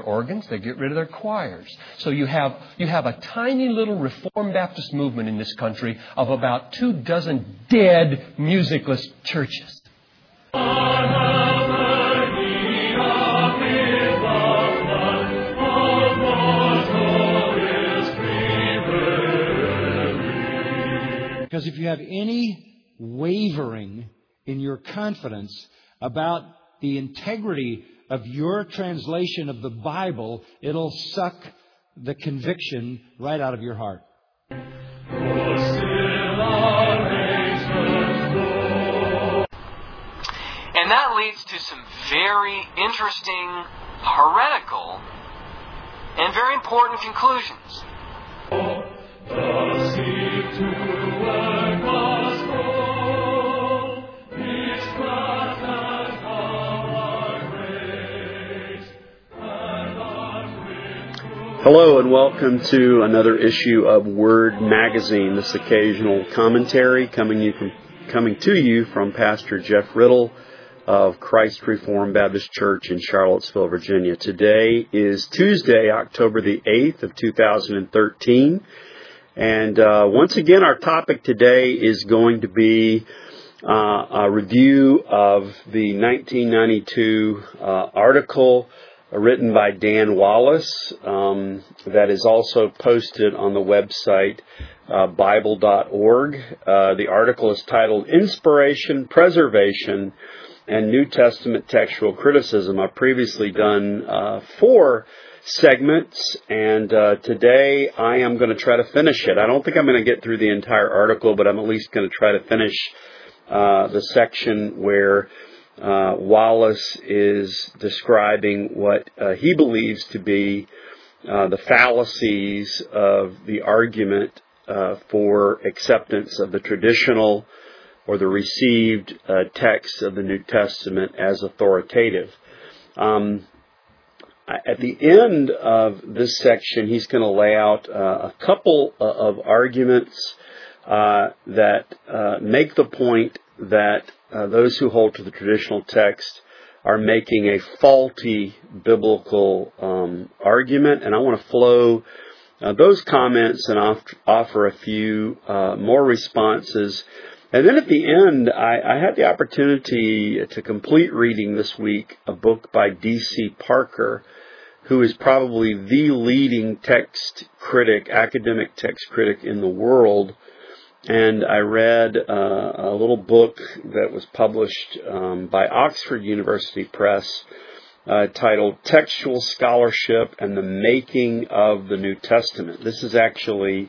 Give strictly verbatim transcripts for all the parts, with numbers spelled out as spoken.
their organs. They get rid of their choirs. So you have you have a tiny little Reformed Baptist movement in this country of about two dozen dead musicless churches. Because if you have any wavering in your confidence about the integrity of your translation of the Bible, it'll suck the conviction right out of your heart. And that leads to some very interesting, heretical, and very important conclusions. Hello and welcome to another issue of Word Magazine. This occasional commentary coming you from coming to you from Pastor Jeff Riddle of Christ Reformed Baptist Church in Charlottesville, Virginia. Today is Tuesday, October the eighth of two thousand thirteen. And uh, once again, our topic today is going to be uh, a review of the nineteen ninety-two uh, article written by Dan Wallace um, that is also posted on the website uh, Bible dot org. Uh, the article is titled Inspiration, Preservation, and New Testament Textual Criticism. I've previously done uh, four segments, and uh, today I am going to try to finish it. I don't think I'm going to get through the entire article, but I'm at least going to try to finish uh, the section where Uh, Wallace is describing what uh, he believes to be uh, the fallacies of the argument uh, for acceptance of the traditional or the received uh, texts of the New Testament as authoritative. Um, at the end of this section, he's going to lay out uh, a couple of arguments uh, that uh, make the point that Uh, those who hold to the traditional text are making a faulty biblical um, argument, and I want to flow uh, those comments and off- offer a few uh, more responses. And then at the end, I, I had the opportunity to complete reading this week a book by D C Parker, who is probably the leading text critic, academic text critic in the world. And I read uh, a little book that was published um, by Oxford University Press uh, titled Textual Scholarship and the Making of the New Testament. This is actually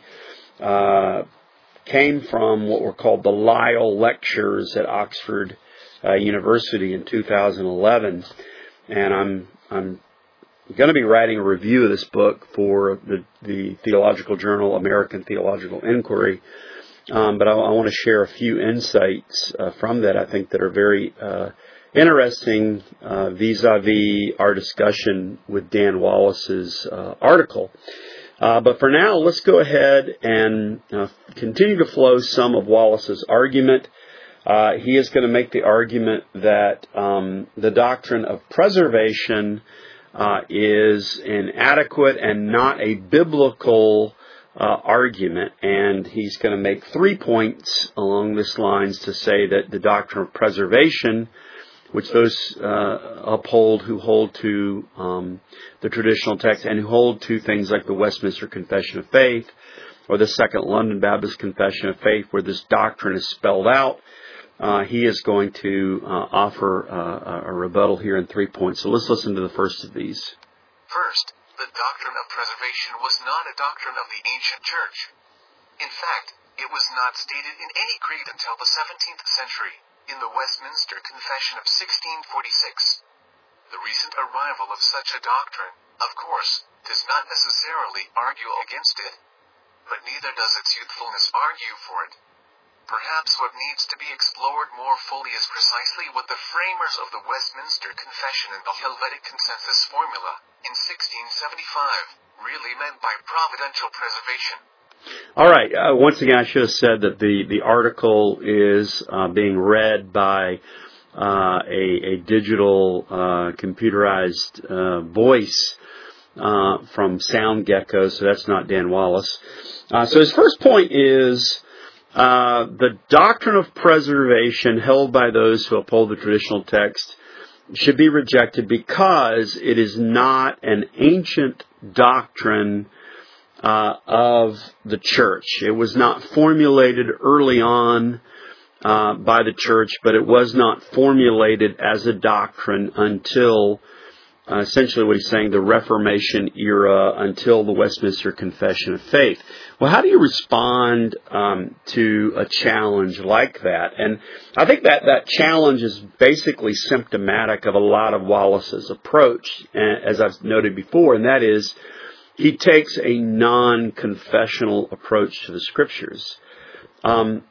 uh, came from what were called the Lyell Lectures at Oxford uh, University in two thousand eleven. And I'm I'm going to be writing a review of this book for the, the Theological Journal, American Theological Inquiry. Um, but I, I want to share a few insights uh, from that I think that are very uh, interesting uh, vis-a-vis our discussion with Dan Wallace's uh, article. Uh, but for now, let's go ahead and uh, continue to flow some of Wallace's argument. Uh, he is going to make the argument that um, the doctrine of preservation uh, is inadequate and not a biblical Uh, argument, and he's going to make three points along this lines to say that the doctrine of preservation, which those uh, uphold who hold to um, the traditional text and who hold to things like the Westminster Confession of Faith or the Second London Baptist Confession of Faith, where this doctrine is spelled out, uh, he is going to uh, offer uh, a rebuttal here in three points. So let's listen to the first of these. First, the doctrine of preservation was not a doctrine of the ancient church. In fact, it was not stated in any creed until the seventeenth century, in the Westminster Confession of sixteen forty-six. The recent arrival of such a doctrine, of course, does not necessarily argue against it, but neither does its youthfulness argue for it. Perhaps what needs to be explored more fully is precisely what the framers of the Westminster Confession and the Helvetic Consensus formula, in sixteen seventy-five, really meant by providential preservation. All right. Uh, once again, I should have said that the, the article is uh, being read by uh, a, a digital uh, computerized uh, voice uh, from Sound Gecko, so that's not Dan Wallace. Uh, so his first point is uh, the doctrine of preservation held by those who uphold the traditional text should be rejected because it is not an ancient doctrine uh, of the church. It was not formulated early on uh, by the church, but it was not formulated as a doctrine until uh, essentially what he's saying, the Reformation era, until the Westminster Confession of Faith. Well, how do you respond um, to a challenge like that? And I think that that challenge is basically symptomatic of a lot of Wallace's approach, as I've noted before, and that is he takes a non-confessional approach to the Scriptures. Um,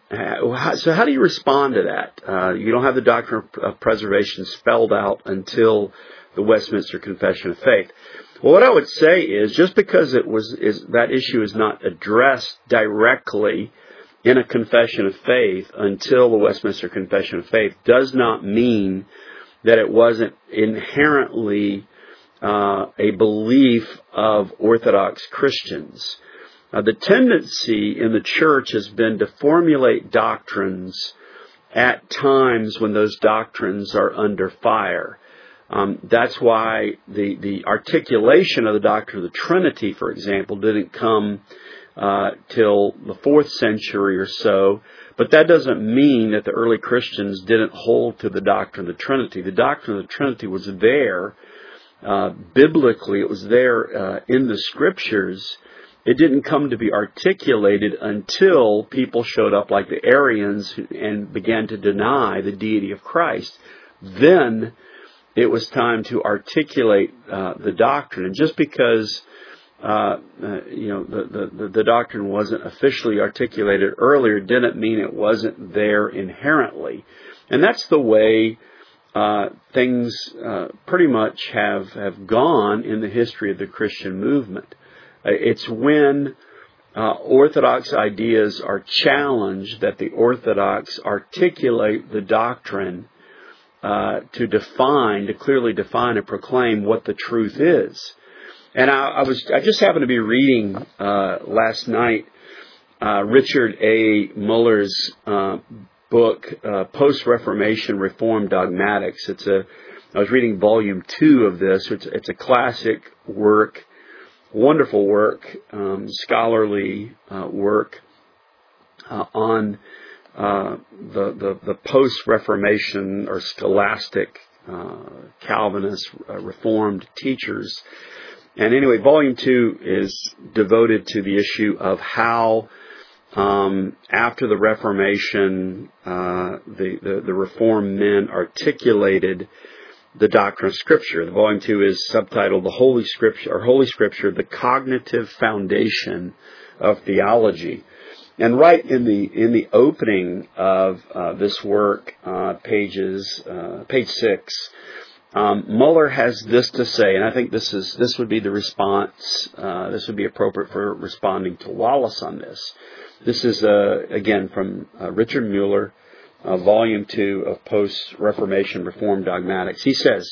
so how do you respond to that? Uh, you don't have the doctrine of preservation spelled out until the Westminster Confession of Faith. Well, what I would say is just because it was is that issue is not addressed directly in a confession of faith until the Westminster Confession of Faith does not mean that it wasn't inherently uh, a belief of Orthodox Christians. Uh, the tendency in the church has been to formulate doctrines at times when those doctrines are under fire. Um, that's why the, the articulation of the doctrine of the Trinity, for example, didn't come uh, till the fourth century or so. But that doesn't mean that the early Christians didn't hold to the doctrine of the Trinity. The doctrine of the Trinity was there uh, biblically. It was there uh, in the Scriptures. It didn't come to be articulated until people showed up like the Arians and began to deny the deity of Christ. Then it was time to articulate uh, the doctrine. And just because uh, uh, you know the, the, the doctrine wasn't officially articulated earlier didn't mean it wasn't there inherently. And that's the way uh, things uh, pretty much have, have gone in the history of the Christian movement. It's when uh, Orthodox ideas are challenged that the Orthodox articulate the doctrine uh, to define, to clearly define and proclaim what the truth is. And I, I was, I just happened to be reading uh, last night uh, Richard A. Muller's uh, book, uh, Post-Reformation Reformed Dogmatics. It's a, I was reading volume two of this. It's, it's a classic work. Wonderful work, um, scholarly uh, work uh, on uh, the, the, the post-Reformation or scholastic uh, Calvinist uh, Reformed teachers. And anyway, volume two is devoted to the issue of how um, after the Reformation, uh, the, the, the Reformed men articulated the doctrine of Scripture. The volume two is subtitled "The Holy Scripture," or Holy Scripture, the Cognitive Foundation of Theology. And right in the in the opening of uh, this work, uh, pages uh, page six, um, Muller has this to say, and I think this is this would be the response. Uh, this would be appropriate for responding to Wallace on this. This is uh, again from uh, Richard Muller. Uh, volume two of Post-Reformation Reformed Dogmatics. He says,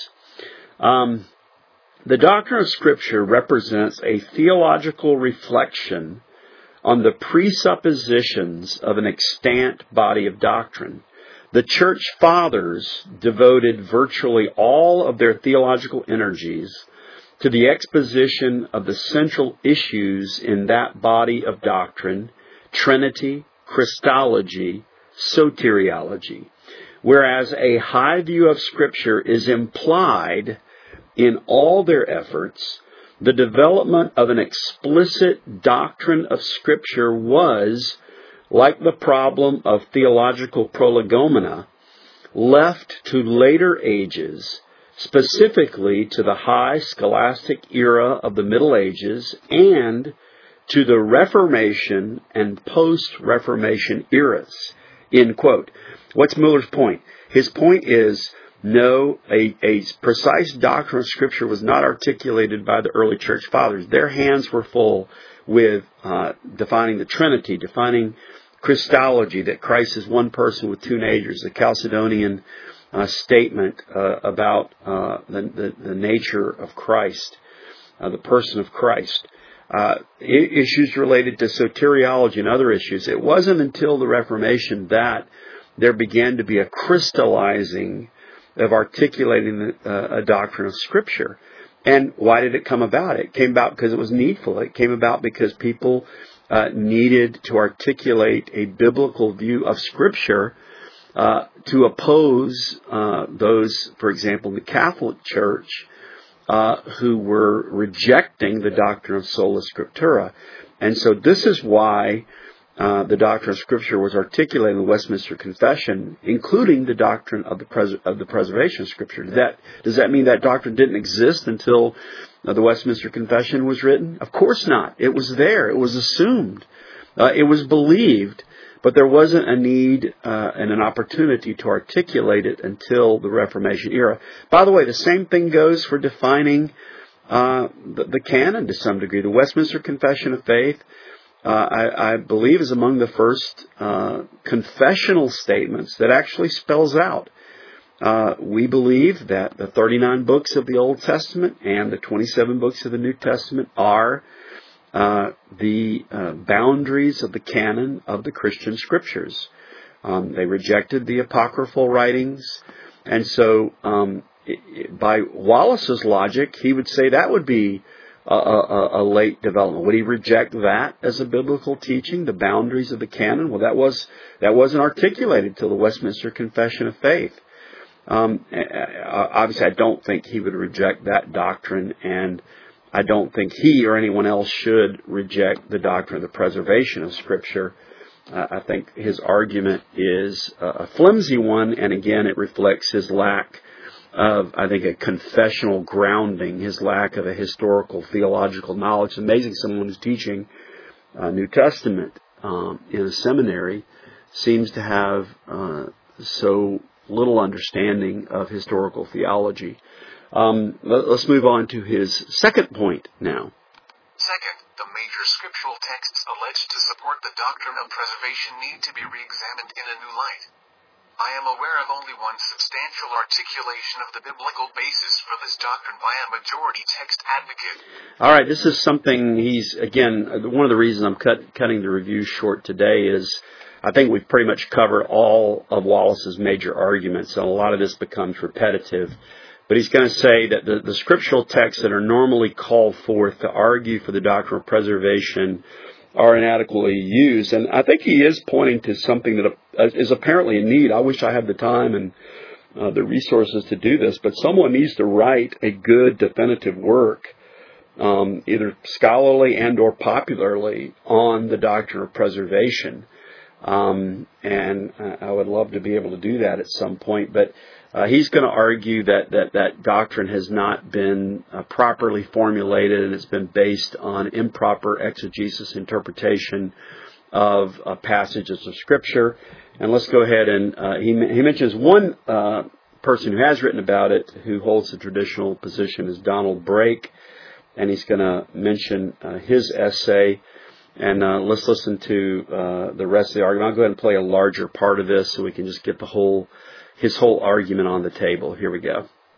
um, the doctrine of Scripture represents a theological reflection on the presuppositions of an extant body of doctrine. The Church Fathers devoted virtually all of their theological energies to the exposition of the central issues in that body of doctrine, Trinity, Christology, soteriology, whereas a high view of Scripture is implied in all their efforts. The development of an explicit doctrine of Scripture was, like the problem of theological prolegomena, left to later ages, specifically to the high scholastic era of the Middle Ages and to the Reformation and post-Reformation eras. End quote. What's Muller's point? His point is, no, a, a precise doctrine of Scripture was not articulated by the early church fathers. Their hands were full with uh, defining the Trinity, defining Christology, that Christ is one person with two natures, the Chalcedonian uh, statement uh, about uh, the, the, the nature of Christ. uh, the person of Christ. Uh, issues related to soteriology and other issues. It wasn't until the Reformation that there began to be a crystallizing of articulating uh, a doctrine of Scripture. And why did it come about? It came about because it was needful. It came about because people uh, needed to articulate a biblical view of Scripture uh, to oppose uh, those, for example, in the Catholic Church, Uh, who were rejecting the doctrine of sola scriptura. And so this is why uh, the doctrine of Scripture was articulated in the Westminster Confession, including the doctrine of the, pres- of the preservation of Scripture. Does that, does that mean that doctrine didn't exist until uh, the Westminster Confession was written? Of course not. It was there. It was assumed. Uh, it was believed. But there wasn't a need uh, and an opportunity to articulate it until the Reformation era. By the way, the same thing goes for defining uh, the, the canon to some degree. The Westminster Confession of Faith, uh, I, I believe, is among the first uh, confessional statements that actually spells out. Uh, we believe that the thirty-nine books of the Old Testament and the twenty-seven books of the New Testament are Uh, the uh, boundaries of the canon of the Christian Scriptures. Um, they rejected the apocryphal writings. And so um, it, it, by Wallace's logic, he would say that would be a, a, a late development. Would he reject that as a biblical teaching, the boundaries of the canon? Well, that, was, that wasn't articulated till the Westminster Confession of Faith. Um, obviously, I don't think he would reject that doctrine, and I don't think he or anyone else should reject the doctrine of the preservation of Scripture. Uh, I think his argument is a flimsy one, and again, it reflects his lack of, I think, a confessional grounding, his lack of a historical, theological knowledge. It's amazing someone who's teaching uh, New Testament um, in a seminary seems to have uh, so little understanding of historical theology. Um, let's move on to his second point now. Second, the major scriptural texts alleged to support the doctrine of preservation need to be re-examined in a new light. I am aware of only one substantial articulation of the biblical basis for this doctrine by a majority text advocate. All right, this is something he's, again, one of the reasons I'm cut, cutting the review short today is I think we've pretty much covered all of Wallace's major arguments, and a lot of this becomes repetitive. But he's going to say that the, the scriptural texts that are normally called forth to argue for the doctrine of preservation are inadequately used. And I think he is pointing to something that is apparently a need. I wish I had the time and uh, the resources to do this, but someone needs to write a good definitive work, um, either scholarly and or popularly, on the doctrine of preservation. Um, and I would love to be able to do that at some point, but Uh, he's going to argue that, that that doctrine has not been uh, properly formulated, and it's been based on improper exegesis interpretation of uh, passages of Scripture. And let's go ahead and uh, he, he mentions one uh, person who has written about it who holds the traditional position is Donald Brake, and he's going to mention uh, his essay. And uh, let's listen to uh, the rest of the argument. I'll go ahead and play a larger part of this so we can just get the whole his whole argument on the table. Here we go.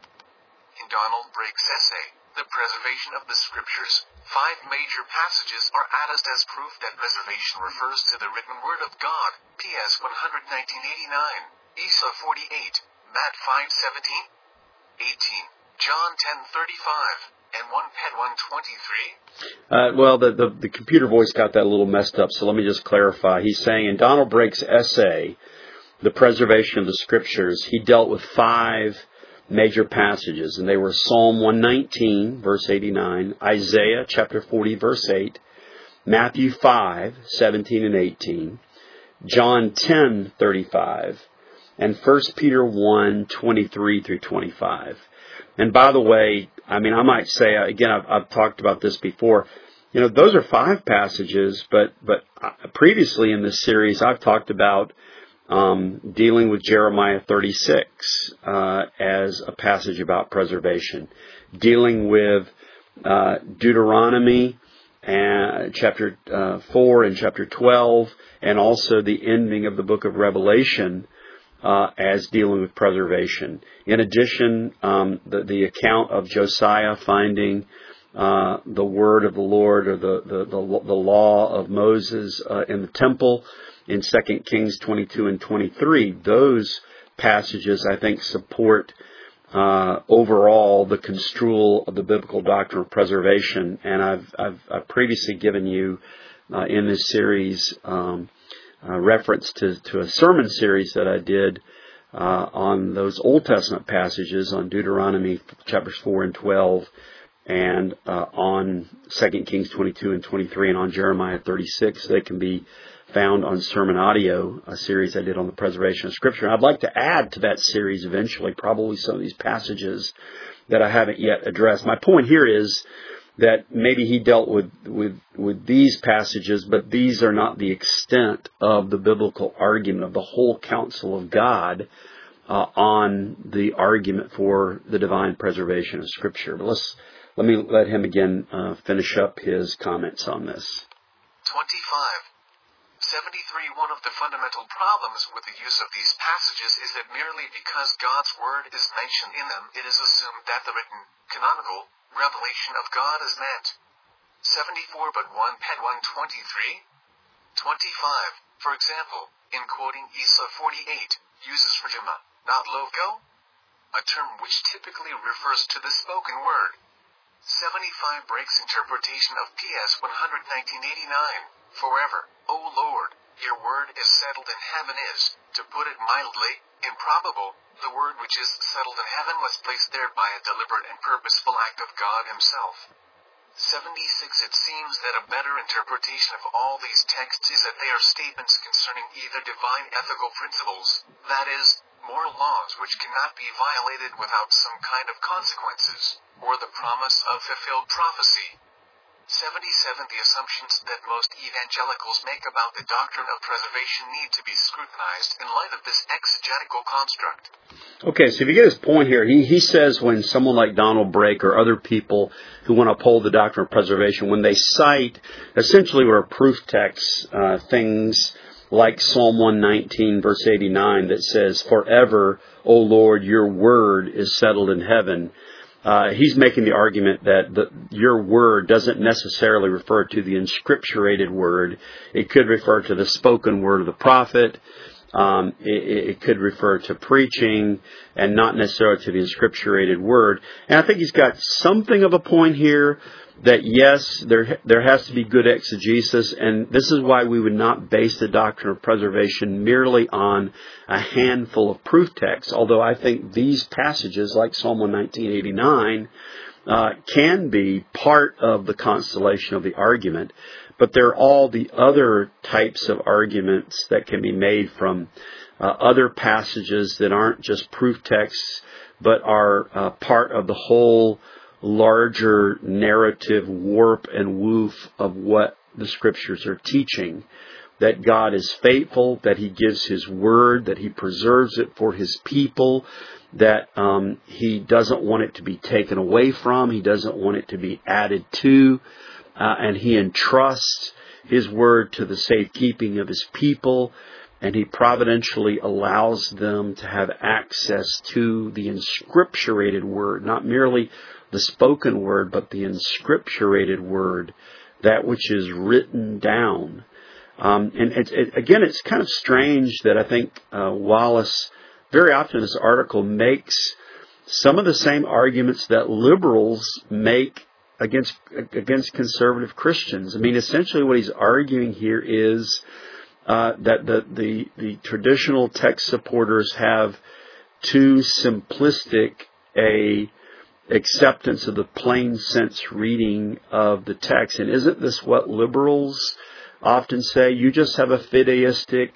In Donald Brake's essay, The Preservation of the Scriptures, five major passages are added as proof that preservation refers to the written Word of God, P S one hundred nineteen eighty-nine, Isa forty-eight, Matt five seventeen, eighteen, John ten thirty-five, and First Peter one twenty-three. Uh, well, the, the, the computer voice got that a little messed up, so let me just clarify. He's saying in Donald Brake's essay, The Preservation of the Scriptures, he dealt with five major passages, and they were Psalm one nineteen, verse eighty-nine, Isaiah chapter forty, verse eight, Matthew five, seventeen and eighteen, John ten, thirty-five, and First Peter one, twenty-three through twenty-five. And by the way, I mean, I might say, again, I've, I've talked about this before, you know, those are five passages, but, but previously in this series, I've talked about Um, dealing with Jeremiah thirty-six uh, as a passage about preservation, dealing with uh, Deuteronomy and chapter uh, four and chapter twelve, and also the ending of the book of Revelation uh, as dealing with preservation. In addition, um, the, the account of Josiah finding uh, the word of the Lord or the, the, the, the law of Moses uh, in the temple in Second Kings twenty-two and twenty-three. Those passages, I think, support uh, overall the construal of the biblical doctrine of preservation. And I've, I've, I've previously given you uh, in this series um, uh, reference to, to a sermon series that I did uh, on those Old Testament passages on Deuteronomy chapters four and twelve, and uh, on Second Kings twenty-two and twenty-three, and on Jeremiah thirty-six. They can be found on Sermon Audio, a series I did on the preservation of Scripture. And I'd like to add to that series eventually probably some of these passages that I haven't yet addressed. My point here is that maybe he dealt with, with, with these passages, but these are not the extent of the biblical argument of the whole counsel of God uh, on the argument for the divine preservation of Scripture. But let's let me let him again uh, finish up his comments on this. twenty-five. seventy-three. One of the fundamental problems with the use of these passages is that merely because God's word is mentioned in them, it is assumed that the written, canonical, revelation of God is meant. seventy-four. But one Pet one twenty-three. twenty-five. For example, in quoting Isa forty-eight, uses rhema, not logo, a term which typically refers to the spoken word. seventy-five. Breaks interpretation of P S one nineteen eighty-nine. Forever, O Lord, your word is settled in heaven is, to put it mildly, improbable. The word which is settled in heaven was placed there by a deliberate and purposeful act of God himself. seventy-six. It seems that a better interpretation of all these texts is that they are statements concerning either divine ethical principles, that is, moral laws which cannot be violated without some kind of consequences, or the promise of fulfilled prophecy. seventy-seven. The assumptions that most evangelicals make about the doctrine of preservation need to be scrutinized in light of this exegetical construct. Okay, so if you get his point here, he, he says when someone like Donald Brake or other people who want to uphold the doctrine of preservation, when they cite essentially what are proof texts, uh, things like Psalm one nineteen verse eighty-nine that says, "Forever, O Lord, your word is settled in heaven." Uh, he's making the argument that the, your word doesn't necessarily refer to the inscripturated word. It could refer to the spoken word of the prophet. Um, it, it could refer to preaching and not necessarily to the inscripturated word. And I think he's got something of a point here that, yes, there there has to be good exegesis, and this is why we would not base the doctrine of preservation merely on a handful of proof texts, although I think these passages, like Psalm one nineteen eighty-nine, uh, can be part of the constellation of the argument, but there are all the other types of arguments that can be made from uh, other passages that aren't just proof texts, but are uh, part of the whole larger narrative warp and woof of what the Scriptures are teaching. That God is faithful, that He gives His word, that He preserves it for His people, that um, He doesn't want it to be taken away from, He doesn't want it to be added to, uh, and He entrusts His word to the safekeeping of His people, and He providentially allows them to have access to the inscripturated word, not merely the spoken word, but the inscripturated word, that which is written down. Um, and it, it, again, it's kind of strange that I think uh, Wallace, very often in this article, makes some of the same arguments that liberals make against against conservative Christians. I mean, essentially what he's arguing here is uh, that the, the, the traditional text supporters have too simplistic a acceptance of the plain sense reading of the text. And isn't this what liberals often say? You just have a fideistic,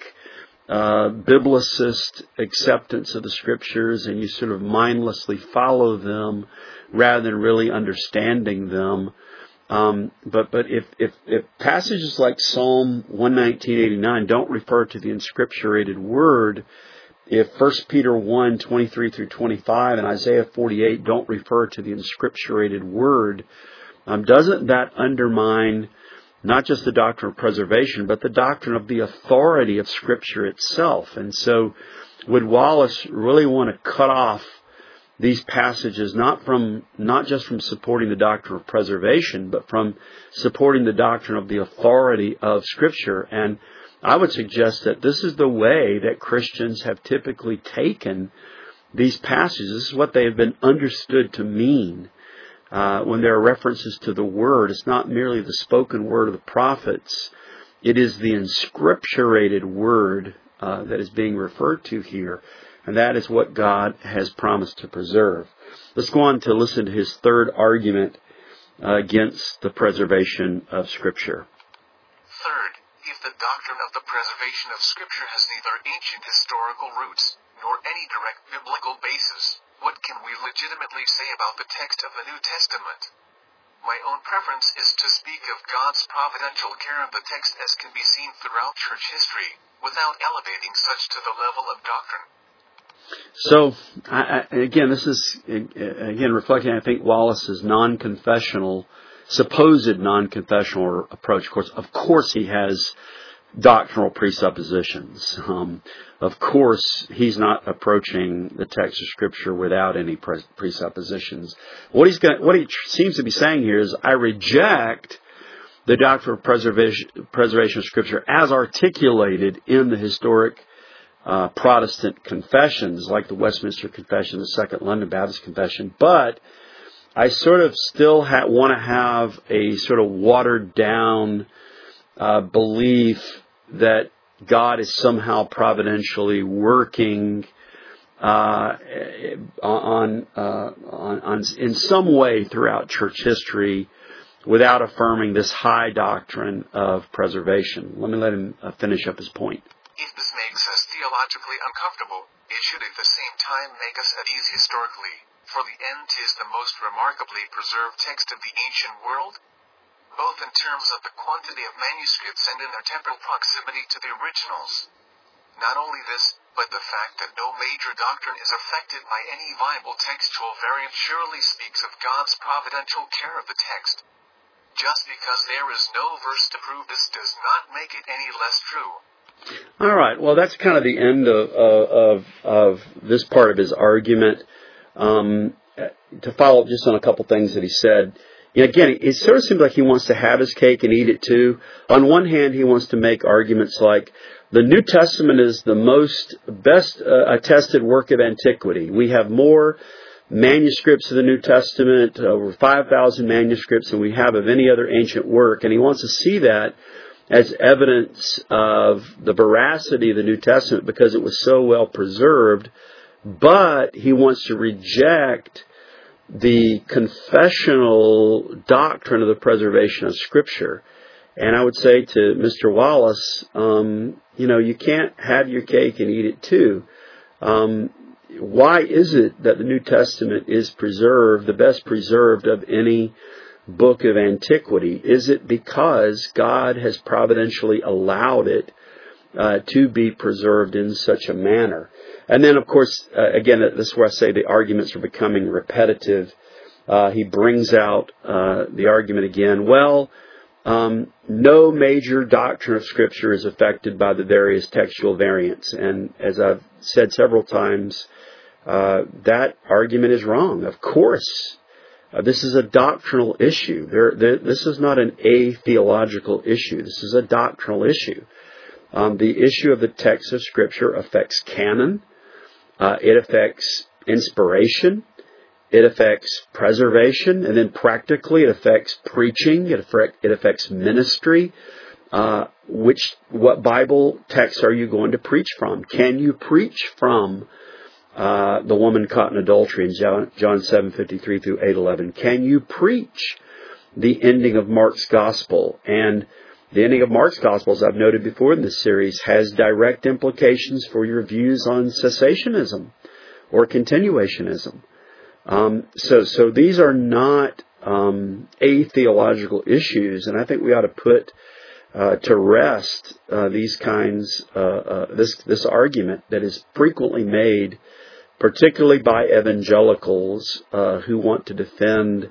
uh, biblicist acceptance of the Scriptures, and you sort of mindlessly follow them rather than really understanding them. Um, but but if, if, if passages like Psalm one nineteen eighty-nine don't refer to the inscripturated word, if First Peter one twenty-three through twenty-five and Isaiah forty-eight don't refer to the inscripturated word, um, doesn't that undermine not just the doctrine of preservation, but the doctrine of the authority of Scripture itself? And so would Wallace really want to cut off these passages not from not just from supporting the doctrine of preservation, but from supporting the doctrine of the authority of Scripture. And I would suggest that this is the way that Christians have typically taken these passages. This is what they have been understood to mean. Uh, when there are references to the Word, it's not merely the spoken word of the prophets. It is the inscripturated Word uh, that is being referred to here. And that is what God has promised to preserve. Let's go on to listen to his third argument uh, against the preservation of Scripture. Third, if the doctrine of the preservation of Scripture has neither ancient historical roots nor any direct biblical basis, what can we legitimately say about the text of the New Testament? My own preference is to speak of God's providential care of the text as can be seen throughout church history, without elevating such to the level of doctrine. So, I, I, again, this is, again, reflecting, I think, Wallace's non-confessional, supposed non-confessional approach. Of course, of course he has doctrinal presuppositions. Um, of course, he's not approaching the text of Scripture without any pres- presuppositions. What he's got, what he tr- seems to be saying here is, I reject the doctrine of preservation, preservation of Scripture as articulated in the historic uh, Protestant confessions, like the Westminster Confession, the Second London Baptist Confession, but I sort of still ha- want to have a sort of watered down uh, belief that God is somehow providentially working uh, on, uh, on, on in some way throughout church history without affirming this high doctrine of preservation. Let me let him uh, finish up his point. If this makes us theologically uncomfortable, it should at the same time make us at ease historically, for the end is the most remarkably preserved text of the ancient world, both in terms of the quantity of manuscripts and in their temporal proximity to the originals. Not only this, but the fact that no major doctrine is affected by any viable textual variant surely speaks of God's providential care of the text. Just because there is no verse to prove this does not make it any less true. All right. Well, that's kind of the end of of, of this part of his argument. Um, to follow up just on a couple things that he said. You know, again, it sort of seems like he wants to have his cake and eat it too. On one hand, he wants to make arguments like the New Testament is the most best uh, attested work of antiquity. We have more manuscripts of the New Testament, over five thousand manuscripts, than we have of any other ancient work. And he wants to see that as evidence of the veracity of the New Testament because it was so well preserved. But he wants to reject the confessional doctrine of the preservation of Scripture. And I would say to Mister Wallace, um, you know, you can't have your cake and eat it too. Um, why is it that the New Testament is preserved, the best preserved of any book of antiquity? Is it because God has providentially allowed it uh, to be preserved in such a manner? And then, of course, uh, again, this is where I say the arguments are becoming repetitive. Uh, he brings out uh, the argument again. Well, um, no major doctrine of Scripture is affected by the various textual variants. And as I've said several times, uh, that argument is wrong. Of course, uh, this is a doctrinal issue. There, there, this is not an atheological issue. This is a doctrinal issue. Um, the issue of the text of Scripture affects canon. Uh, it affects inspiration. It affects preservation. And then practically it affects preaching. It, affect, it affects ministry. Uh, which, what Bible text are you going to preach from? Can you preach from uh, the woman caught in adultery in John, John seven fifty-three through eight eleven? Can you preach the ending of Mark's Gospel? And the ending of Mark's Gospel, as I've noted before in this series, has direct implications for your views on cessationism or continuationism. Um, so, so these are not um, atheological issues, and I think we ought to put uh, to rest uh, these kinds, uh, uh, this this argument that is frequently made, particularly by evangelicals uh, who want to defend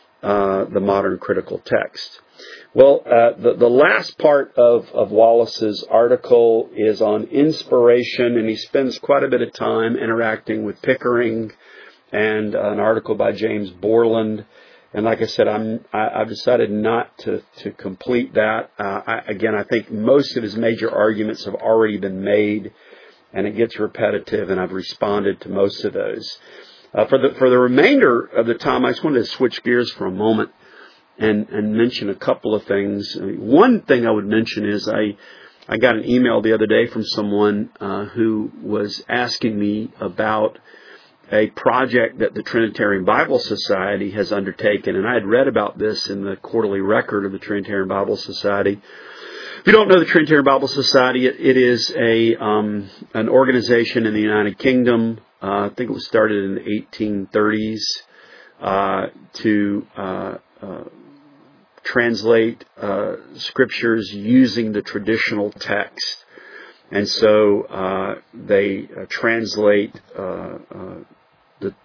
uh, the modern critical text. Well, uh, the, the last part of, of Wallace's article is on inspiration, and he spends quite a bit of time interacting with Pickering and an article by James Borland. And like I said, I'm, I, I've decided not to, to complete that. Uh, I, again, I think most of his major arguments have already been made, and it gets repetitive, and I've responded to most of those. Uh, for the for the remainder of the time, I just wanted to switch gears for a moment and, and mention a couple of things. I mean, one thing I would mention is I I got an email the other day from someone uh, who was asking me about a project that the Trinitarian Bible Society has undertaken, and I had read about this in the quarterly record of the Trinitarian Bible Society. If you don't know the Trinitarian Bible Society, it, it is a um, an organization in the United Kingdom. Uh, I think it was started in the eighteen thirties uh, to uh, uh, translate uh, scriptures using the traditional text. And so uh, they uh, translate uh, uh, the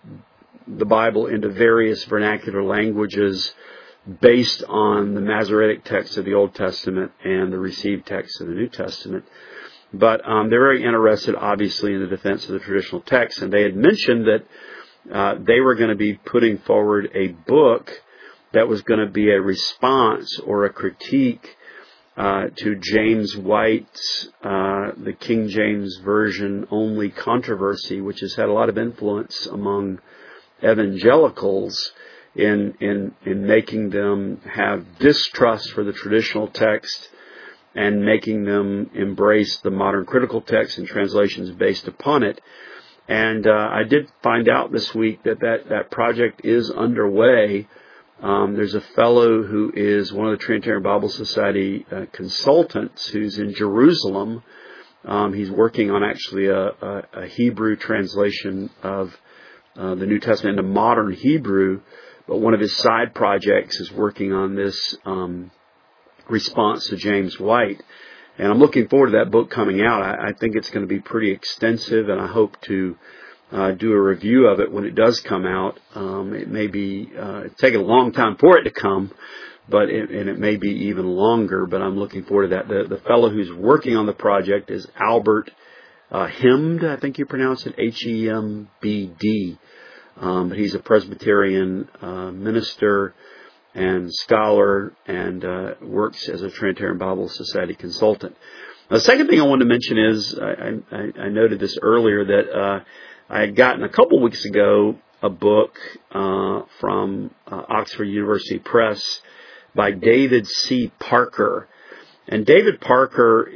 the Bible into various vernacular languages based on the Masoretic text of the Old Testament and the received text of the New Testament. But um, they're very interested, obviously, in the defense of the traditional text. And they had mentioned that uh, they were going to be putting forward a book that was going to be a response or a critique uh, to James White's, uh, the King James Version only controversy, which has had a lot of influence among evangelicals in in in making them have distrust for the traditional text and making them embrace the modern critical text and translations based upon it. And uh, I did find out this week that that, that project is underway. Um, there's a fellow who is one of the Trinitarian Bible Society uh, consultants who's in Jerusalem. Um, he's working on actually a, a, a Hebrew translation of uh, the New Testament into modern Hebrew. But one of his side projects is working on this um, response to James White. And I'm looking forward to that book coming out. I, I think it's going to be pretty extensive, and I hope to uh, do a review of it when it does come out. Um, it may be uh, it's taken a long time for it to come, but it, and it may be even longer. But I'm looking forward to that. The, the fellow who's working on the project is Albert uh, Hemd, I think you pronounce it, H E M B D. Um, but he's a Presbyterian uh, minister and scholar, and uh, works as a Trinitarian Bible Society consultant. Now, the second thing I wanted to mention is, I, I, I noted this earlier, that uh, I had gotten a couple weeks ago a book uh, from uh, Oxford University Press by David C. Parker. And David Parker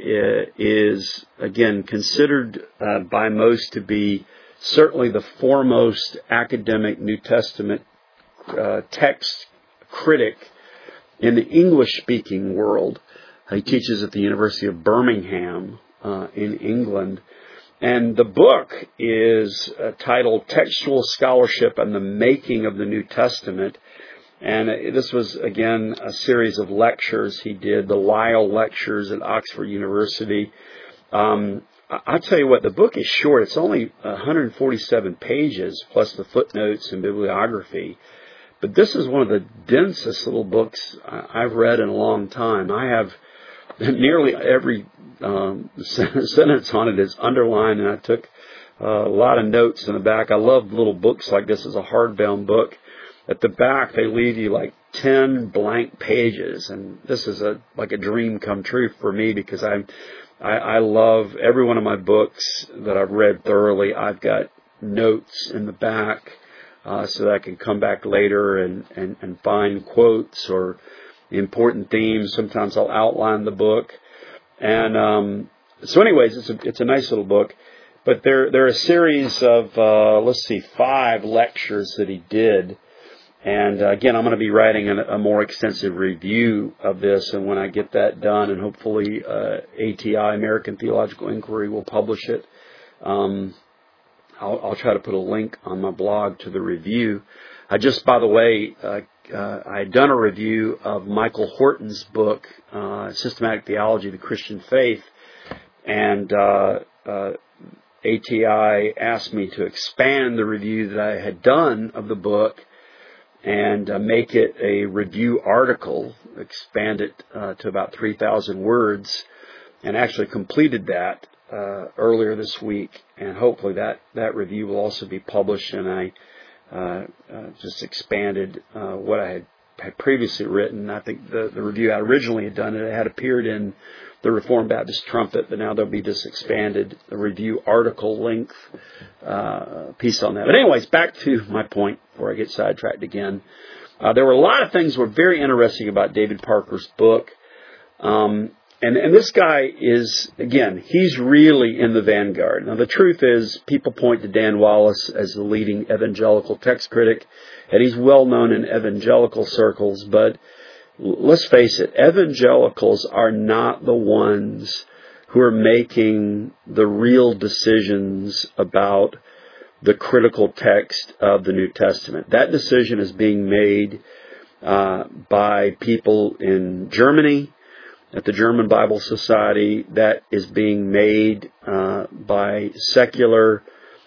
is, again, considered uh, by most to be certainly the foremost academic New Testament uh, text critic in the English-speaking world. He teaches at the University of Birmingham uh, in England. And the book is uh, titled Textual Scholarship and the Making of the New Testament. And uh, this was, again, a series of lectures he did, the Lyell Lectures at Oxford University. Um, I'll tell you what, the book is short. It's only one hundred forty-seven pages, plus the footnotes and bibliography. But this is one of the densest little books I've read in a long time. I have nearly every um, sentence on it is underlined, and I took uh, a lot of notes in the back. I love little books like this as a hardbound book. At the back, they leave you like ten blank pages, and this is a like a dream come true for me, because I, I, I love every one of my books that I've read thoroughly. I've got notes in the back uh, so that I can come back later and, and, and find quotes or important themes. Sometimes I'll outline the book. And um, so anyways, it's a, it's a nice little book. But there, there are a series of, uh, let's see, five lectures that he did. And uh, again, I'm going to be writing a, a more extensive review of this. And when I get that done, and hopefully uh, A T I, American Theological Inquiry, will publish it, um, I'll, I'll try to put a link on my blog to the review. I just, by the way, uh, uh, I had done a review of Michael Horton's book, uh, Systematic Theology of the Christian Faith, and uh, uh, A T I asked me to expand the review that I had done of the book and uh, make it a review article, expand it uh, to about three thousand words, and actually completed that. uh, earlier this week, and hopefully that, that review will also be published. And I uh, uh, just expanded uh, what I had, had previously written. I think the, the review I originally had done, it had appeared in the Reformed Baptist Trumpet, but now there'll be this expanded review article length uh, piece on that. But anyways, back to my point before I get sidetracked again. Uh, there were a lot of things that were very interesting about David Parker's book. Um, and, and this guy is, again, he's really in the vanguard. Now, the truth is, people point to Dan Wallace as the leading evangelical text critic, and he's well known in evangelical circles, but let's face it, evangelicals are not the ones who are making the real decisions about the critical text of the New Testament. That decision is being made uh, by people in Germany, at the German Bible Society. That is being made uh, by secular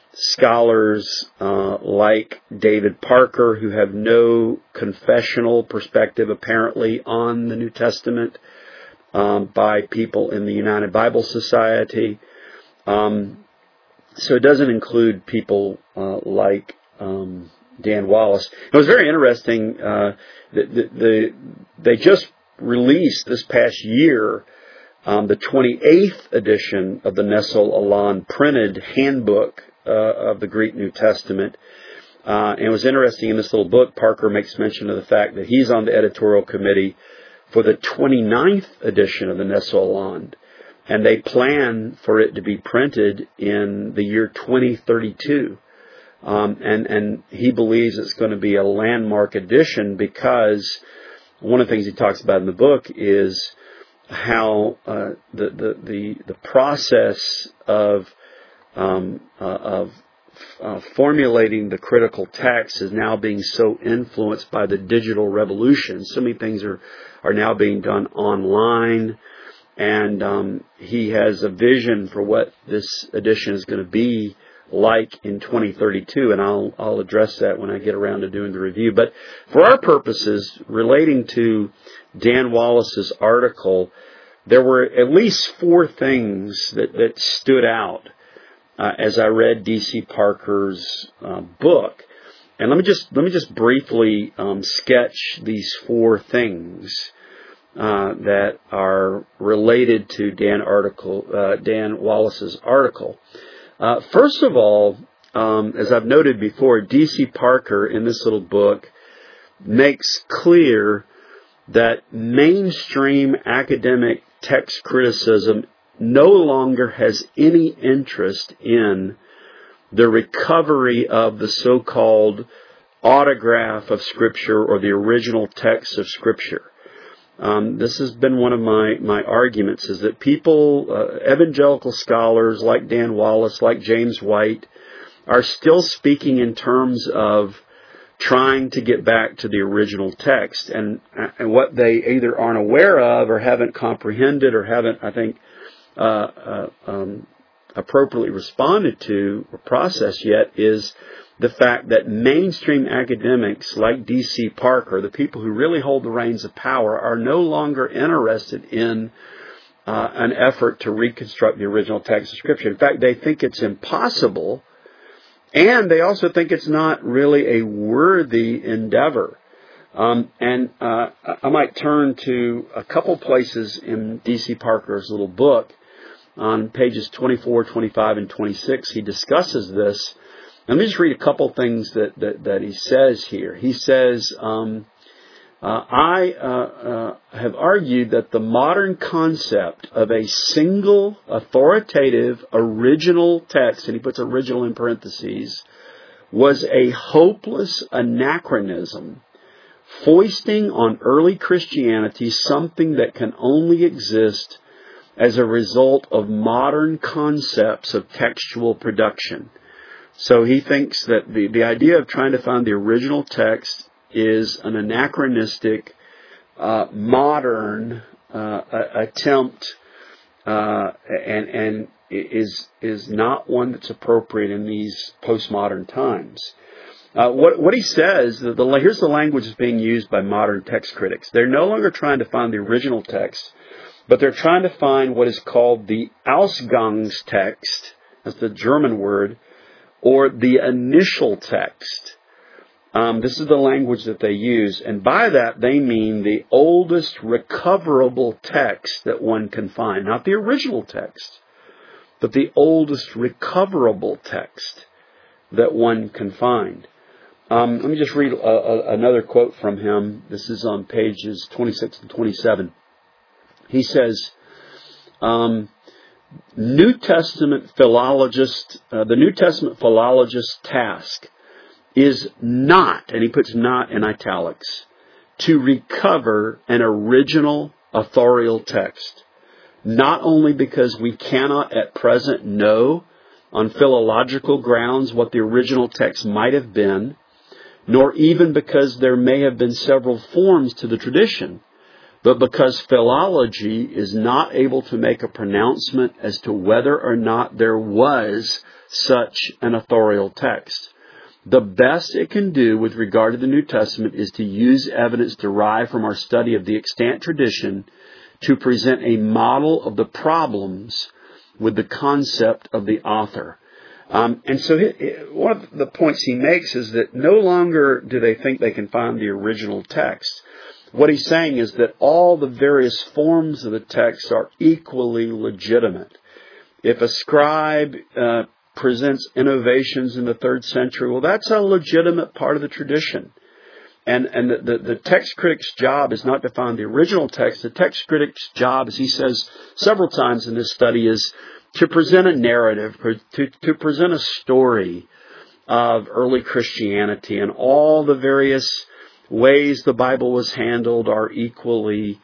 scholars uh, like David Parker, who have no confessional perspective apparently on the New Testament, um, by people in the United Bible Society. Um, so it doesn't include people uh, like um, Dan Wallace. It was very interesting. Uh, the, the, the, they just released this past year um, the twenty-eighth edition of the Nestle Aland printed handbook Uh, of the Greek New Testament. Uh, and it was interesting in this little book, Parker makes mention of the fact that he's on the editorial committee for the twenty-ninth edition of the Nestle Aland. And they plan for it to be printed in the year twenty thirty-two. Um, and, and he believes it's going to be a landmark edition because one of the things he talks about in the book is how uh, the, the, the, the process of Um, uh, of uh, formulating the critical text is now being so influenced by the digital revolution. So many things are, are now being done online, and um, he has a vision for what this edition is going to be like in twenty thirty-two, and I'll, I'll address that when I get around to doing the review. But for our purposes, relating to Dan Wallace's article, there were at least four things that, that stood out Uh, as I read D C Parker's uh, book. And let me just let me just briefly um, sketch these four things uh, that are related to Dan article uh, Dan Wallace's article. Uh, first of all, um, as I've noted before, D C Parker in this little book makes clear that mainstream academic text criticism no longer has any interest in the recovery of the so-called autograph of Scripture or the original text of Scripture. Um, this has been one of my, my arguments, is that people, uh, evangelical scholars like Dan Wallace, like James White, are still speaking in terms of trying to get back to the original text. And, and what they either aren't aware of or haven't comprehended or haven't, I think, Uh, uh, um, appropriately responded to or processed yet is the fact that mainstream academics like D C Parker, the people who really hold the reins of power, are no longer interested in uh, an effort to reconstruct the original text of Scripture. In fact, they think it's impossible, and they also think it's not really a worthy endeavor. Um, and uh, I might turn to a couple places in D C Parker's little book. On pages twenty-four, twenty-five, and twenty-six, he discusses this. Let me just read a couple things that, that, that he says here. He says, um, uh, I uh, uh, have argued that the modern concept of a single, authoritative, original text, and he puts original in parentheses, was a hopeless anachronism, foisting on early Christianity something that can only exist as a result of modern concepts of textual production. So he thinks that the, the idea of trying to find the original text is an anachronistic, uh, modern uh, attempt, uh, and and is is not one that's appropriate in these postmodern times. Uh, what what he says, the, the, here's the language that's being used by modern text critics. They're no longer trying to find the original text. but they're trying to find what is called the Ausgangstext, that's the German word, or the initial text. Um, this is the language that they use, and by that they mean the oldest recoverable text that one can find. Not the original text, but the oldest recoverable text that one can find. Um, let me just read a, a, another quote from him. This is on pages twenty-six and twenty-seven. He says, um, New Testament philologist, uh, the New Testament philologist's task is not, and he puts not in italics, to recover an original authorial text. Not only because we cannot at present know on philological grounds what the original text might have been, nor even because there may have been several forms to the tradition, but because philology is not able to make a pronouncement as to whether or not there was such an authorial text. The best it can do with regard to the New Testament is to use evidence derived from our study of the extant tradition to present a model of the problems with the concept of the author. Um, and so he, one of the points he makes is that no longer do they think they can find the original text. What he's saying is that all the various forms of the text are equally legitimate. If a scribe uh, presents innovations in the third century, well, that's a legitimate part of the tradition. And and the, the, the text critic's job is not to find the original text. The text critic's job, as he says several times in this study, is to present a narrative, to, to present a story of early Christianity, and all the various ways the Bible was handled are equally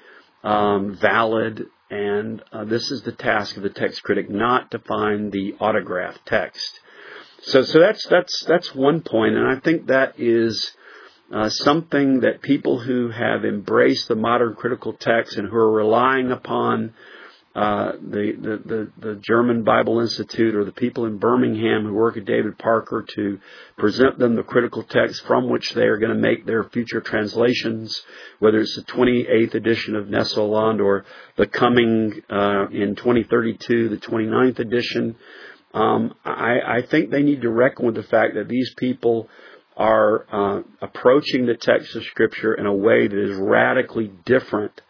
um, valid. And uh, this is the task of the text critic, not to find the autographed text. So, so that's that's that's one point, and I think that is uh, something that people who have embraced the modern critical text and who are relying upon uh, the, the the the German Bible Institute or the people in Birmingham who work at David Parker to present them the critical text from which they are going to make their future translations, whether it's the twenty-eighth edition of Nestle-Aland or the coming uh, in twenty thirty-two, the twenty-ninth edition. Um, I, I think they need to reckon with the fact that these people are uh, approaching the text of Scripture in a way that is radically different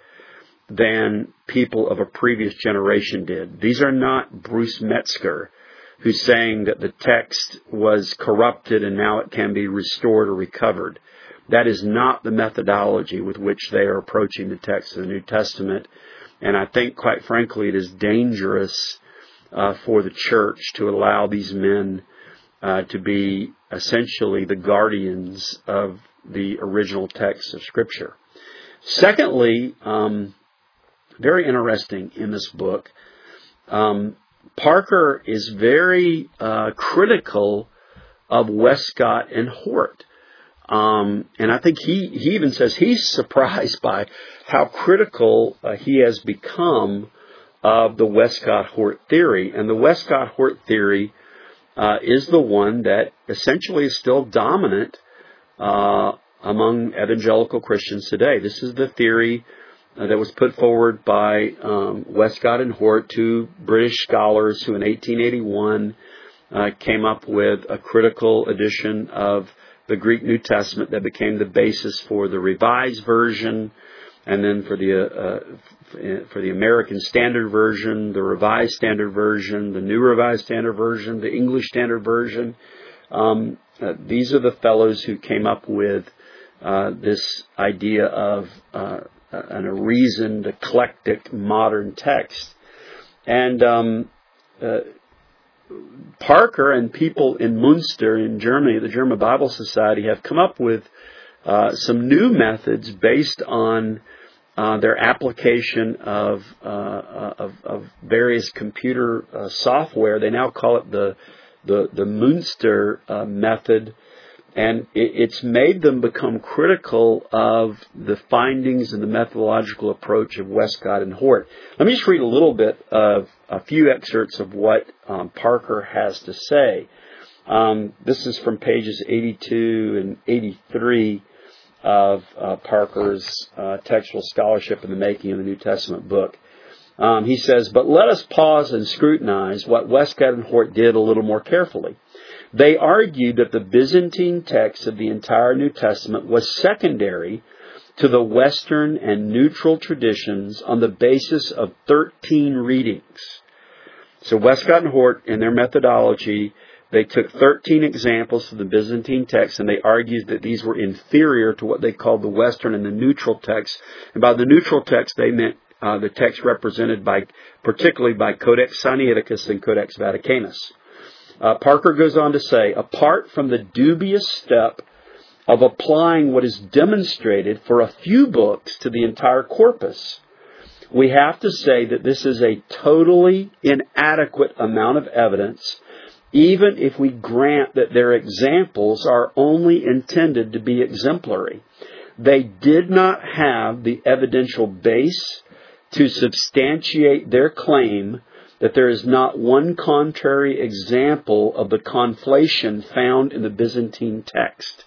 than people of a previous generation did. These are not Bruce Metzger, who's saying that the text was corrupted and now it can be restored or recovered. That is not the methodology with which they are approaching the text of the New Testament. And I think, quite frankly, it is dangerous uh, for the church to allow these men uh, to be essentially the guardians of the original text of Scripture. Secondly, um, very interesting in this book, um, Parker is very uh, critical of Westcott and Hort. Um, and I think he, he even says he's surprised by how critical uh, he has become of the Westcott-Hort theory. And the Westcott-Hort theory uh, is the one that essentially is still dominant uh, among evangelical Christians today. This is the theory uh, that was put forward by um, Westcott and Hort, two British scholars who in eighteen eighty-one uh, came up with a critical edition of the Greek New Testament that became the basis for the Revised Version, and then for the uh, for the American Standard Version, the Revised Standard Version, the New Revised Standard Version, the English Standard Version. Um, uh, these are the fellows who came up with uh, this idea of uh, an, a reasoned, eclectic, modern text. And um, uh, Parker and people in Münster in Germany, the German Bible Society, have come up with uh, some new methods based on uh, their application of, uh, of of various computer uh, software. They now call it the the, the Münster uh, method, and it, it's made them become critical of the findings and the methodological approach of Westcott and Hort. Let me just read a little bit of a few excerpts of what um, Parker has to say. Um, this is from pages eighty-two and eighty-three of uh, Parker's uh, Textual Scholarship in the Making of the New Testament book. Um, he says, but let us pause and scrutinize what Westcott and Hort did a little more carefully. They argued that the Byzantine text of the entire New Testament was secondary to the Western and neutral traditions on the basis of thirteen readings. So Westcott and Hort, in their methodology, they took thirteen examples of the Byzantine text, and they argued that these were inferior to what they called the Western and the neutral text. And by the neutral text, they meant uh, the text represented by, particularly by Codex Sinaiticus and Codex Vaticanus. Uh, Parker goes on to say, apart from the dubious step of applying what is demonstrated for a few books to the entire corpus, we have to say that this is a totally inadequate amount of evidence, even if we grant that their examples are only intended to be exemplary. They did not have the evidential base to substantiate their claim that there is not one contrary example of the conflation found in the Byzantine text.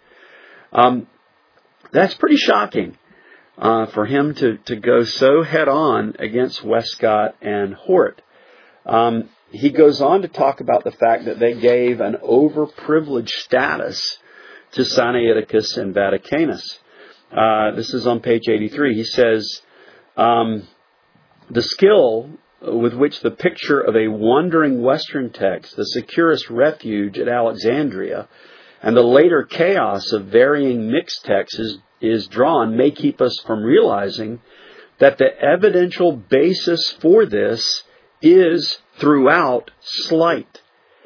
Um, that's pretty shocking uh, for him to, to go so head-on against Westcott and Hort. Um, he goes on to talk about the fact that they gave an overprivileged status to Sinaiticus and Vaticanus. Uh, this is on page eighty-three. He says, um, the skill with which the picture of a wandering Western text, the securest refuge at Alexandria, and the later chaos of varying mixed texts is, is drawn may keep us from realizing that the evidential basis for this is throughout slight.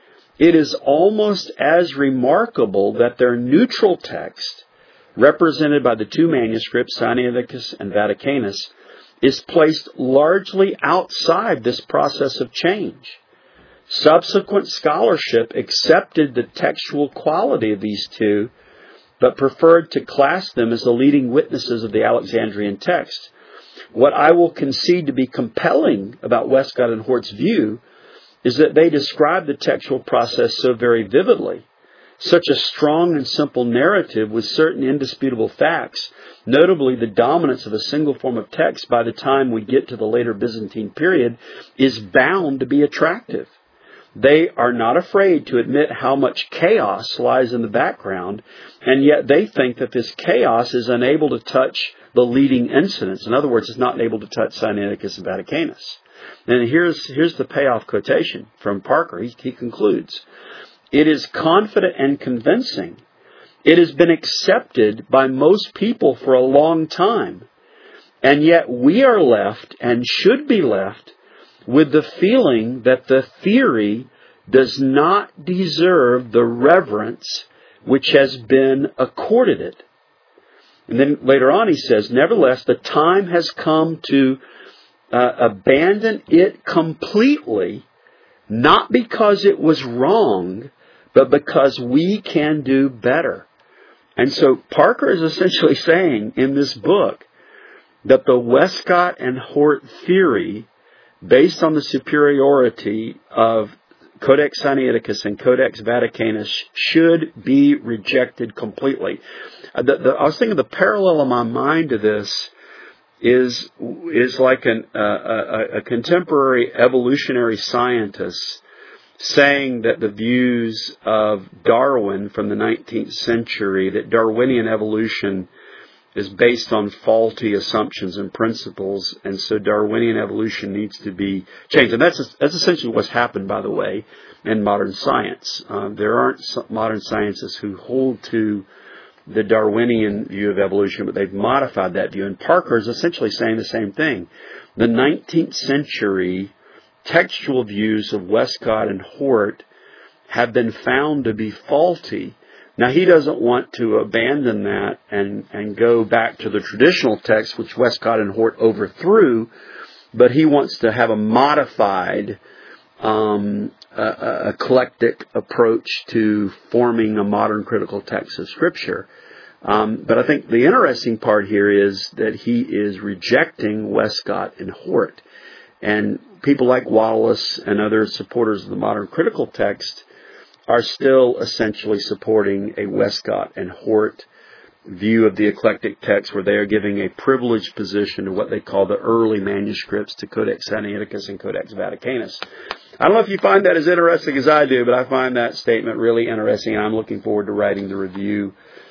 It is almost as remarkable that their neutral text, represented by the two manuscripts, Sinaiticus and Vaticanus, is placed largely outside this process of change. Subsequent scholarship accepted the textual quality of these two, but preferred to class them as the leading witnesses of the Alexandrian text. What I will concede to be compelling about Westcott and Hort's view is that they describe the textual process so very vividly. Such a strong and simple narrative with certain indisputable facts, notably the dominance of a single form of text by the time we get to the later Byzantine period, is bound to be attractive. They are not afraid to admit how much chaos lies in the background, and yet they think that this chaos is unable to touch the leading incidents. In other words, it's not able to touch Sinaiticus and Vaticanus. And here's, here's the payoff quotation from Parker. He, he concludes, it is confident and convincing. It has been accepted by most people for a long time. And yet we are left, and should be left, with the feeling that the theory does not deserve the reverence which has been accorded it. And then later on he says, nevertheless, the time has come to uh, abandon it completely, not because it was wrong, but because we can do better. And so Parker is essentially saying in this book that the Westcott and Hort theory, based on the superiority of Codex Sinaiticus and Codex Vaticanus, should be rejected completely. Uh, the, the, I was thinking the parallel in my mind to this is is like an, uh, a, a contemporary evolutionary scientist saying that the views of Darwin from the nineteenth century, that Darwinian evolution is based on faulty assumptions and principles, and so Darwinian evolution needs to be changed. And that's that's essentially what's happened, by the way, in modern science. Uh, there aren't modern scientists who hold to the Darwinian view of evolution, but they've modified that view. And Parker is essentially saying the same thing. The nineteenth century textual views of Westcott and Hort have been found to be faulty. Now, he doesn't want to abandon that and, and go back to the traditional text, which Westcott and Hort overthrew, but he wants to have a modified, um, a, a eclectic approach to forming a modern critical text of Scripture. Um, but I think the interesting part here is that he is rejecting Westcott and Hort. And people like Wallace and other supporters of the modern critical text are still essentially supporting a Westcott and Hort view of the eclectic text where they are giving a privileged position to what they call the early manuscripts, to Codex Sinaiticus and Codex Vaticanus. I don't know if you find that as interesting as I do, but I find that statement really interesting, and I'm looking forward to writing the review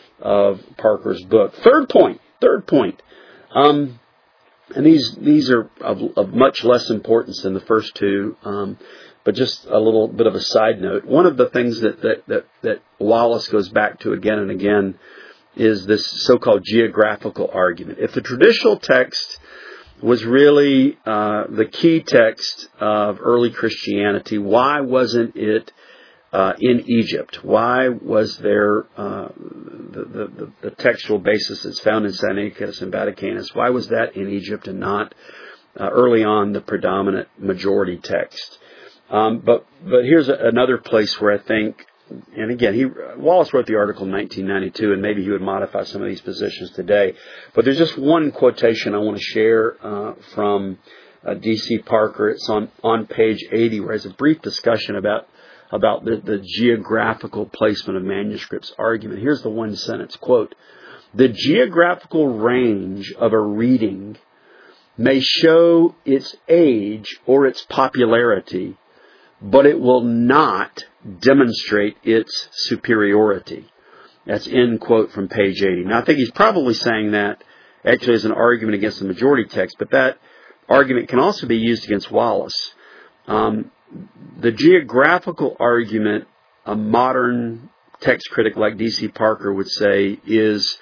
of Parker's book. Third point, third point, um, and these these are of, of much less importance than the first two, um, but just a little bit of a side note. One of the things that, that, that, that Wallace goes back to again and again is this so-called geographical argument. If the traditional text was really uh, the key text of early Christianity, why wasn't it uh, in Egypt? Why was there uh, the, the, the textual basis that's found in Sinaiticus and Vaticanus? Why was that in Egypt and not uh, early on the predominant majority text? Um, but but here's a, another place where I think, and again, he, Wallace wrote the article in nineteen ninety-two, and maybe he would modify some of these positions today. But there's just one quotation I want to share uh, from uh, D C Parker. It's on, on page eighty, where he has a brief discussion about about the, the geographical placement of manuscripts argument. Here's the one sentence, quote, "The geographical range of a reading may show its age or its popularity, but it will not demonstrate its superiority." That's end quote from page eighty. Now, I think he's probably saying that actually as an argument against the majority text, but that argument can also be used against Wallace. Um, the geographical argument, a modern text critic like D C Parker would say, is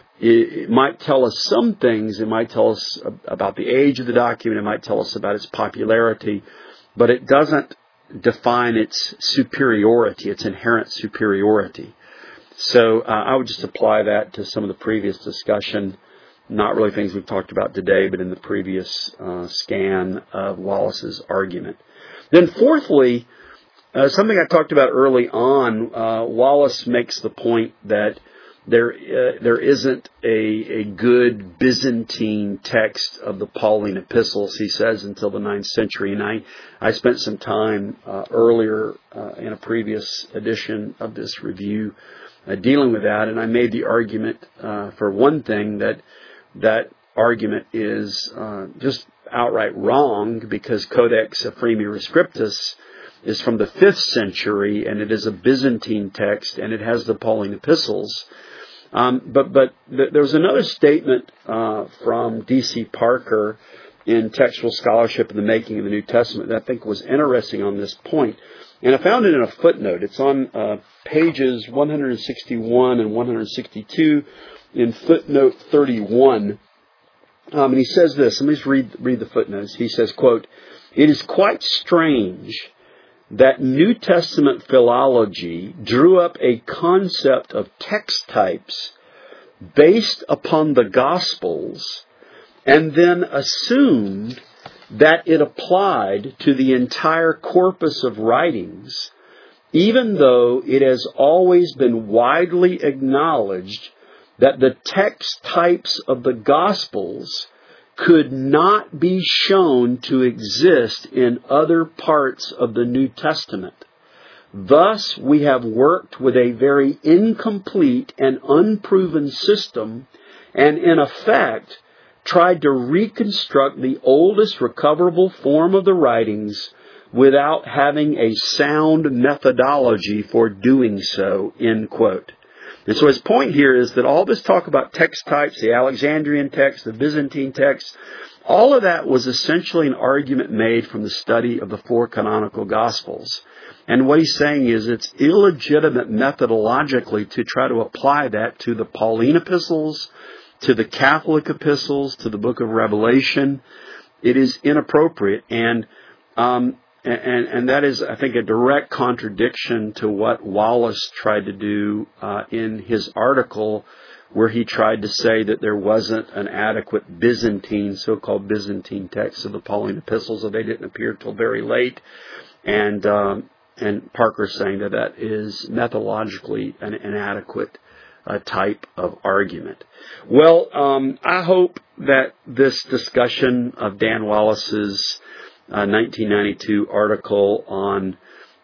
it might tell us some things. It might tell us about the age of the document. It might tell us about its popularity, but it doesn't define its superiority, its inherent superiority. So uh, I would just apply that to some of the previous discussion, not really things we've talked about today, but in the previous uh, scan of Wallace's argument. Then fourthly, uh, something I talked about early on, uh, Wallace makes the point that there uh, there isn't a, a good Byzantine text of the Pauline epistles, he says, until the ninth century. And I, I spent some time uh, earlier uh, in a previous edition of this review uh, dealing with that, and I made the argument, uh, for one thing, that that argument is uh, just outright wrong, because Codex Ephraemi Rescriptus is from the fifth century, and it is a Byzantine text, and it has the Pauline epistles. Um, but but th- there was another statement uh, from D C Parker in Textual Scholarship and the Making of the New Testament that I think was interesting on this point. And I found it in a footnote. It's on uh, pages one sixty-one and one sixty-two in footnote thirty-one. Um, and he says this. Let me just read, read the footnotes. He says, quote, "It is quite strange that New Testament philology drew up a concept of text types based upon the Gospels and then assumed that it applied to the entire corpus of writings, even though it has always been widely acknowledged that the text types of the Gospels could not be shown to exist in other parts of the New Testament. Thus, we have worked with a very incomplete and unproven system, and in effect, tried to reconstruct the oldest recoverable form of the writings without having a sound methodology for doing so," end quote. And so his point here is that all this talk about text types, the Alexandrian text, the Byzantine text, all of that was essentially an argument made from the study of the four canonical Gospels. And what he's saying is it's illegitimate methodologically to try to apply that to the Pauline epistles, to the Catholic epistles, to the book of Revelation. It is inappropriate. And um, And, and that is, I think, a direct contradiction to what Wallace tried to do uh, in his article, where he tried to say that there wasn't an adequate Byzantine, so-called Byzantine text of the Pauline epistles, or they didn't appear till very late. And um, and Parker's saying that that is methodologically an inadequate uh, type of argument. Well, um, I hope that this discussion of Dan Wallace's Uh, nineteen ninety-two article on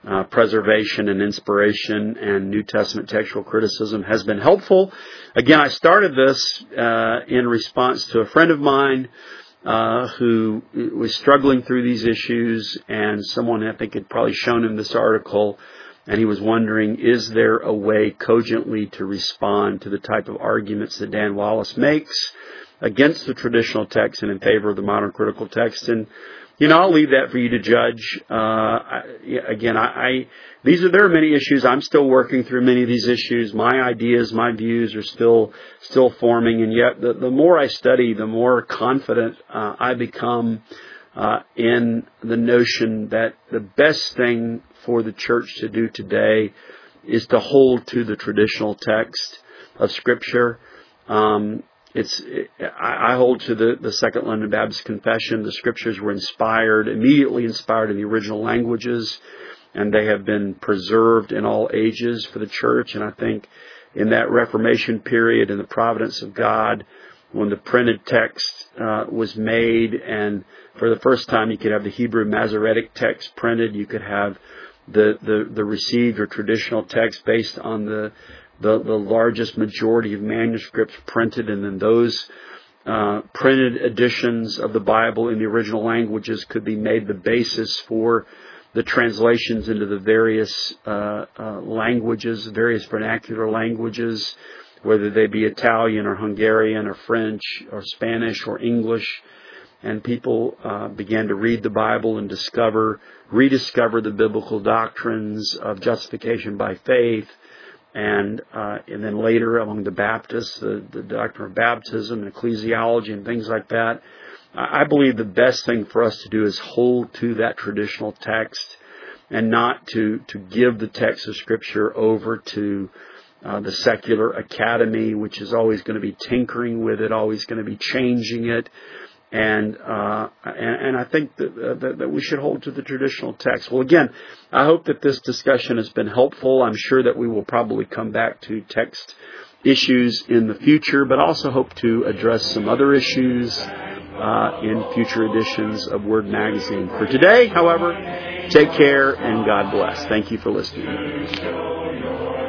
uh, preservation and inspiration and New Testament textual criticism has been helpful. Again, I started this uh, in response to a friend of mine uh, who was struggling through these issues, and someone I think had probably shown him this article, and he was wondering, is there a way cogently to respond to the type of arguments that Dan Wallace makes against the traditional text and in favor of the modern critical text? And, you know, I'll leave that for you to judge. Uh, I, again, I, I these are there are many issues. I'm still working through many of these issues. My ideas, my views are still still forming, and yet the, the more I study, the more confident uh, I become uh, in the notion that the best thing for the church to do today is to hold to the traditional text of Scripture. Um, it's I, I hold to the, the Second London Baptist Confession. The Scriptures were inspired, immediately inspired in the original languages, and they have been preserved in all ages for the church. And I think in that Reformation period, in the providence of God, when the printed text uh, was made, and for the first time you could have the Hebrew Masoretic text printed, you could have the, the, the received or traditional text based on the, the, the largest majority of manuscripts printed, and then those uh, printed editions of the Bible in the original languages could be made the basis for the translations into the various uh, uh, languages, various vernacular languages, whether they be Italian or Hungarian or French or Spanish or English. And people uh, began to read the Bible and discover, rediscover the biblical doctrines of justification by faith. And uh, and then later among the Baptists, the, the doctrine of baptism and ecclesiology and things like that. I believe the best thing for us to do is hold to that traditional text and not to, to give the text of Scripture over to uh, the secular academy, which is always going to be tinkering with it, always going to be changing it. And uh, and, and I think that, uh, that, that we should hold to the traditional text. Well, again, I hope that this discussion has been helpful. I'm sure that we will probably come back to text issues in the future, but also hope to address some other issues Uh, in future editions of Word Magazine. For today, however, take care and God bless. Thank you for listening.